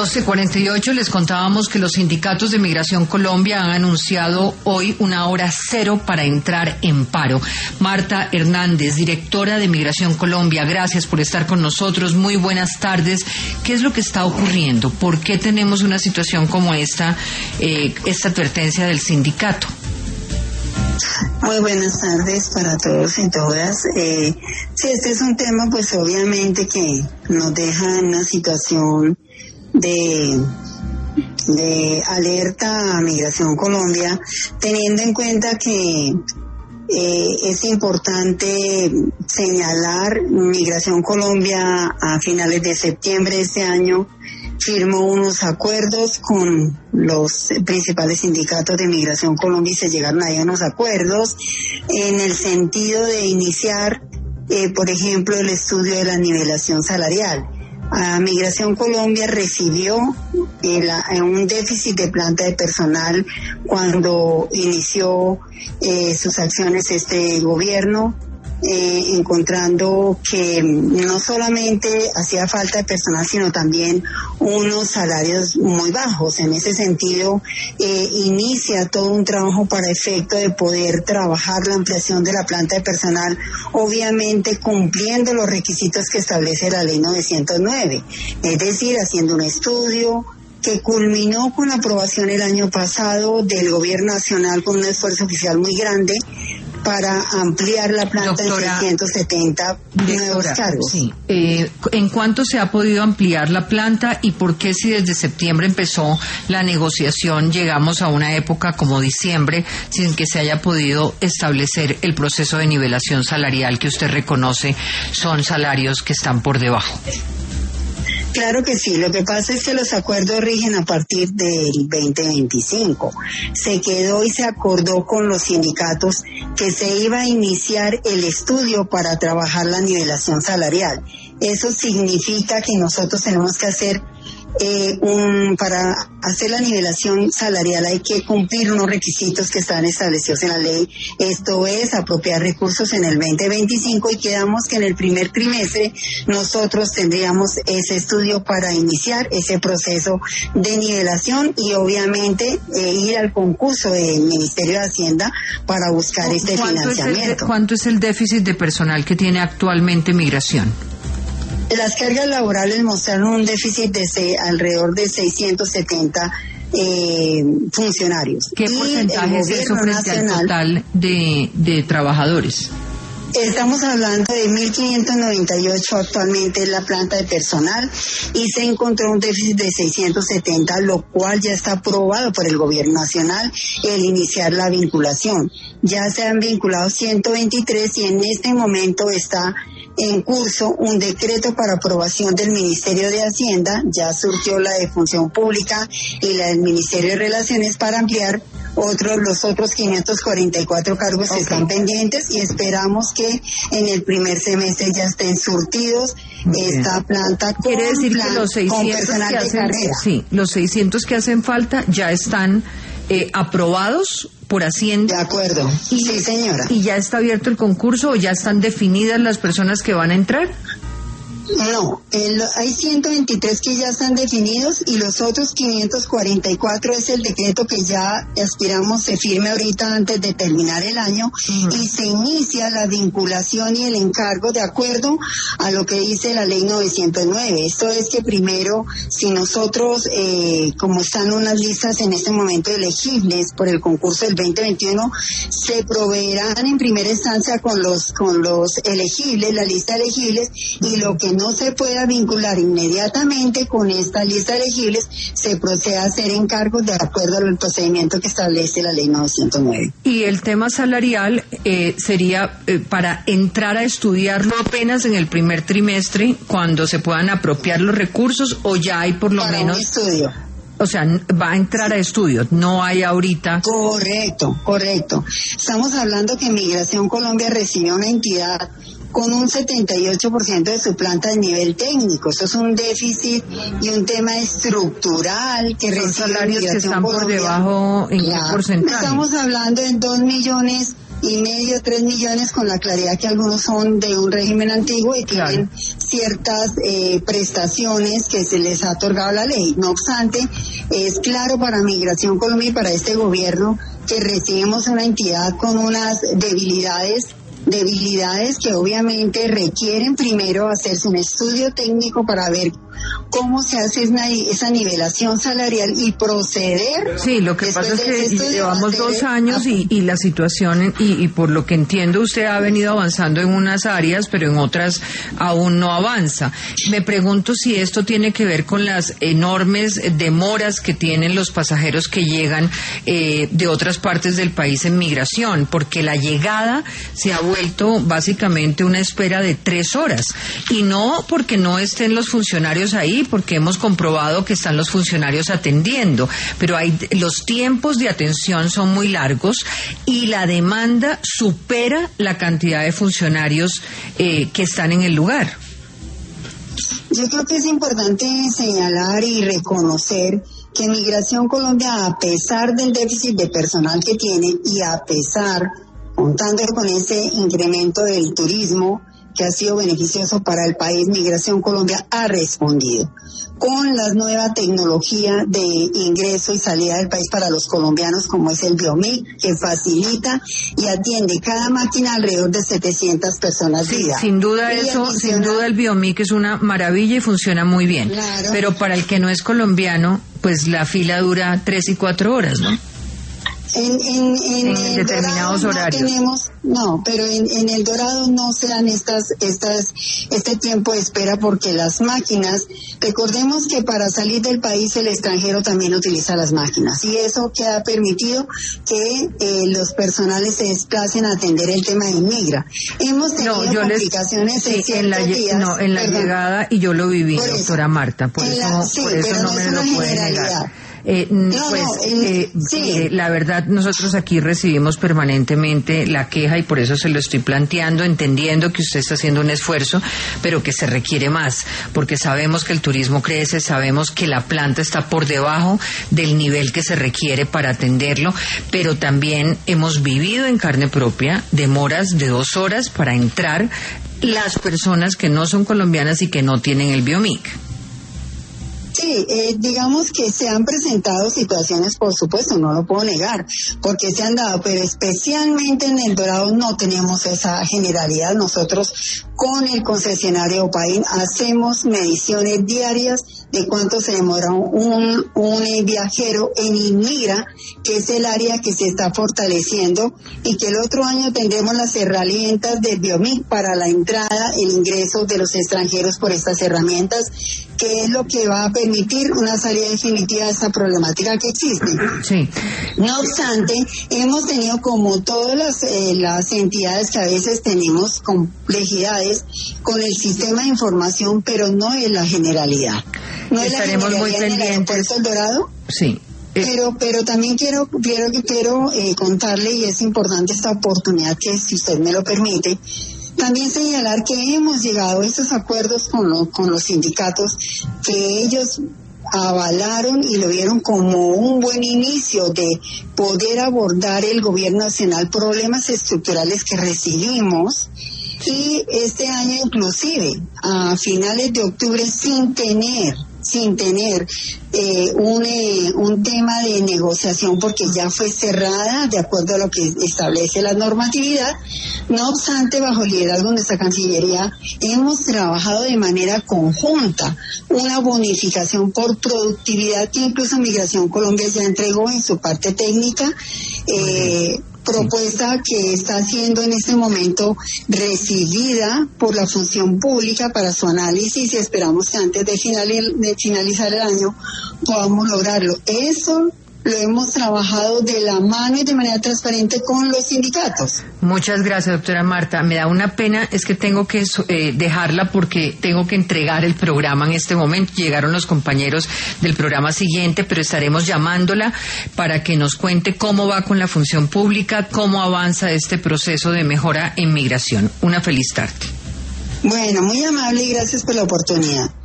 12:48 les contábamos que los sindicatos de Migración Colombia han anunciado hoy una hora cero para entrar en paro. Marta Hernández, directora de Migración Colombia, gracias por estar con nosotros. Muy buenas tardes. ¿Qué es lo que está ocurriendo? ¿Por qué tenemos una situación como esta advertencia del sindicato? Muy buenas tardes para todos y todas. Sí, este es un tema pues obviamente que nos deja en una situación de alerta a Migración Colombia, teniendo en cuenta que es importante señalar, Migración Colombia a finales de septiembre de este año firmó unos acuerdos con los principales sindicatos de Migración Colombia y se llegaron ahí a unos acuerdos en el sentido de iniciar, por ejemplo, el estudio de la nivelación salarial. Migración Colombia recibió un déficit de planta de personal cuando inició sus acciones este gobierno, encontrando que no solamente hacía falta de personal, sino también unos salarios muy bajos. En ese sentido, inicia todo un trabajo para efecto de poder trabajar la ampliación de la planta de personal, obviamente cumpliendo los requisitos que establece la ley 909, es decir, haciendo un estudio que culminó con la aprobación el año pasado del Gobierno Nacional con un esfuerzo oficial muy grande para ampliar la planta, doctora, en 670 nuevos cargos. Sí. ¿En cuánto se ha podido ampliar la planta y por qué, si desde septiembre empezó la negociación, llegamos a una época como diciembre sin que se haya podido establecer el proceso de nivelación salarial que usted reconoce son salarios que están por debajo? Claro que sí, lo que pasa es que los acuerdos rigen a partir del 2025. Se quedó y se acordó con los sindicatos que se iba a iniciar el estudio para trabajar la nivelación salarial. Eso significa que nosotros tenemos que hacer para hacer la nivelación salarial hay que cumplir unos requisitos que están establecidos en la ley. Esto es apropiar recursos en el 2025 y quedamos que en el primer trimestre nosotros tendríamos ese estudio para iniciar ese proceso de nivelación y obviamente ir al concurso del Ministerio de Hacienda para buscar este financiamiento. ¿Cuánto es el déficit de personal que tiene actualmente Migración? Las cargas laborales mostraron un déficit de alrededor de 670 funcionarios. ¿Qué porcentaje es eso frente al total de trabajadores? Estamos hablando de 1.598 actualmente en la planta de personal y se encontró un déficit de 670, lo cual ya está aprobado por el Gobierno Nacional el iniciar la vinculación. Ya se han vinculado 123 y en este momento está en curso un decreto para aprobación del Ministerio de Hacienda, ya surgió la de Función Pública y la del Ministerio de Relaciones para ampliar los otros 544 cargos que están pendientes y esperamos que en el primer semestre ya estén surtidos esta planta con, quiere decir que los 600 personal que de hacen, carrera. Sí, los 600 que hacen falta ya están aprobados por Hacienda. De acuerdo, sí señora. ¿Y ya está abierto el concurso o ya están definidas las personas que van a entrar? No, hay 123 que ya están definidos y los otros 544 es el decreto que ya aspiramos se firme ahorita antes de terminar el año y se inicia la vinculación y el encargo de acuerdo a lo que dice la ley 909. Esto es que primero, si nosotros, como están unas listas en este momento elegibles por el concurso del 2021, se proveerán en primera instancia con los elegibles, la lista de elegibles, y lo que no se pueda vincular inmediatamente con esta lista de elegibles, se procede a hacer encargos de acuerdo al procedimiento que establece la ley 909. Y el tema salarial sería para entrar a estudiarlo apenas en el primer trimestre, cuando se puedan apropiar los recursos, o ya hay por lo menos un estudio. O sea, va a entrar a estudio, no hay ahorita. Correcto. Estamos hablando que Migración Colombia recibió una entidad con un 78% de su planta de nivel técnico. Eso es un déficit y un tema estructural que recibe salarios Migración que están Colombia. Por debajo en qué porcentaje. Estamos hablando en 2.200.000 3 millones, con la claridad que algunos son de un régimen antiguo y tienen ciertas prestaciones que se les ha otorgado la ley. No obstante, es claro para Migración Colombia y para este gobierno que recibimos una entidad con unas debilidades que obviamente requieren primero hacerse un estudio técnico para ver cómo se hace esa nivelación salarial y proceder. Sí, lo que pasa es que llevamos 2 años y la situación, y por lo que entiendo usted ha venido avanzando en unas áreas, pero en otras aún no avanza. Me pregunto si esto tiene que ver con las enormes demoras que tienen los pasajeros que llegan de otras partes del país en migración, porque la llegada se ha vuelto básicamente una espera de 3 horas, y no porque no estén los funcionarios ahí, porque hemos comprobado que están los funcionarios atendiendo, pero los tiempos de atención son muy largos y la demanda supera la cantidad de funcionarios que están en el lugar. Yo creo que es importante señalar y reconocer que Migración Colombia, a pesar del déficit de personal que tiene y a pesar, contando con ese incremento del turismo que ha sido beneficioso para el país, Migración Colombia ha respondido con la nueva tecnología de ingreso y salida del país para los colombianos, como es el Biomic, que facilita y atiende cada máquina alrededor de 700 personas día. Sin duda el Biomic es una maravilla y funciona muy bien. Claro. Pero para el que no es colombiano, pues la fila dura 3 y 4 horas, ¿no? En determinados horarios. Pero en El Dorado no se dan este tiempo de espera, porque las máquinas, recordemos que para salir del país el extranjero también utiliza las máquinas, y eso que ha permitido que los personales se desplacen a atender el tema de Migra. Hemos tenido complicaciones en la llegada, y yo lo viví, doctora Marta, por eso no me lo puede negar. La verdad, nosotros aquí recibimos permanentemente la queja, y por eso se lo estoy planteando, entendiendo que usted está haciendo un esfuerzo, pero que se requiere más, porque sabemos que el turismo crece, sabemos que la planta está por debajo del nivel que se requiere para atenderlo, pero también hemos vivido en carne propia demoras de 2 horas para entrar las personas que no son colombianas y que no tienen el Biomic. Sí, digamos que se han presentado situaciones, por supuesto, no lo puedo negar, porque se han dado, pero especialmente en El Dorado no tenemos esa generalidad. Nosotros con el concesionario Opain hacemos mediciones diarias de cuánto se demora un viajero en Inmigra, que es el área que se está fortaleciendo, y que el otro año tendremos las herramientas del Biomic para la entrada, el ingreso de los extranjeros por estas herramientas, que es lo que va a permitir una salida definitiva de esta problemática que existe. Sí. No obstante, hemos tenido, como todas las entidades, que a veces tenemos complejidades con el sistema de información, pero no es la generalidad. No estaremos muy pendientes. ¿El Dorado? Sí. Pero también quiero contarle, y es importante esta oportunidad, que si usted me lo permite, también señalar que hemos llegado a estos acuerdos con los sindicatos, que ellos avalaron y lo vieron como un buen inicio de poder abordar el gobierno nacional problemas estructurales que recibimos, y este año inclusive a finales de octubre, sin tener un tema de negociación, porque ya fue cerrada de acuerdo a lo que establece la normatividad. No obstante, bajo el liderazgo de nuestra Cancillería, hemos trabajado de manera conjunta una bonificación por productividad, que incluso Migración Colombia ya entregó en su parte técnica, propuesta que está siendo en este momento recibida por la función pública para su análisis, y esperamos que antes de finalizar el año podamos lograrlo. Eso lo hemos trabajado de la mano y de manera transparente con los sindicatos. Muchas gracias, doctora Marta. Me da una pena, es que tengo que dejarla, porque tengo que entregar el programa en este momento. Llegaron los compañeros del programa siguiente, pero estaremos llamándola para que nos cuente cómo va con la función pública, cómo avanza este proceso de mejora en migración. Una feliz tarde. Bueno, muy amable y gracias por la oportunidad.